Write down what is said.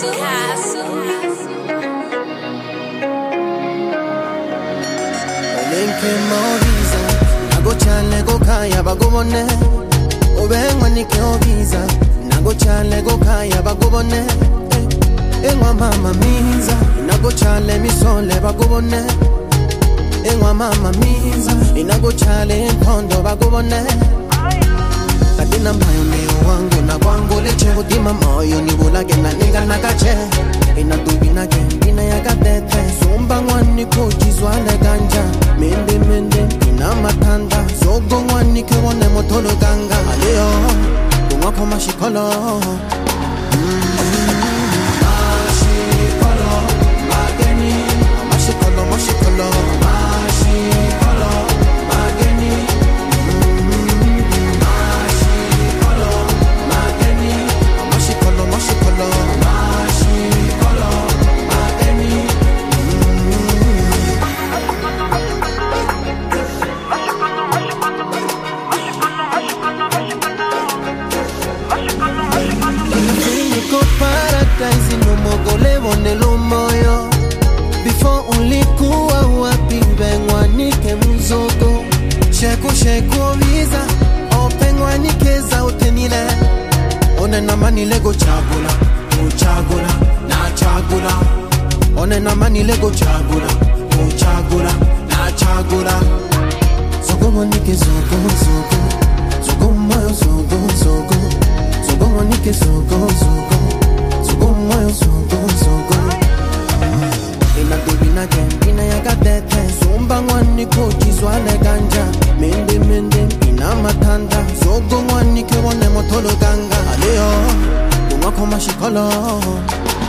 Olenke moriza nago chale go kaya bagubone obengwa nike obiza nago chale go kaya bagubone engwa mama miza nago chale misole bagubone engwa mama miza inago chale enkondo bagubone kadina mayo ni wangu na kwangu leche udima moyo ni bulage na ninga nagache inadubina gendina ya gadete sumba ngwani kujizwa le ganja mende ina matanda sogo ngwani kewone motolo ganga aleo kumwako mashikolo mashikolo mageni mashikolo mashikolo mashikolo mageni mashikolo mageni mashikolo mashikolo mashikolo mageni paradise no mogole bonelo moyo before ulikuwa wapi bengwa nike mzogo sheko visa opengwa nikeza utenile one na mani lego chagula uchagula na chagula one na mani lego chagula uchagula na chagula zogo nike zogo moyo zogo nike zogo moyo zogo inadubina gendina ya gadete sumba ngwani kujizwa le ganja mende ina matanda zogo ngwani kewone motolo ganga aleo kumwako mashikolo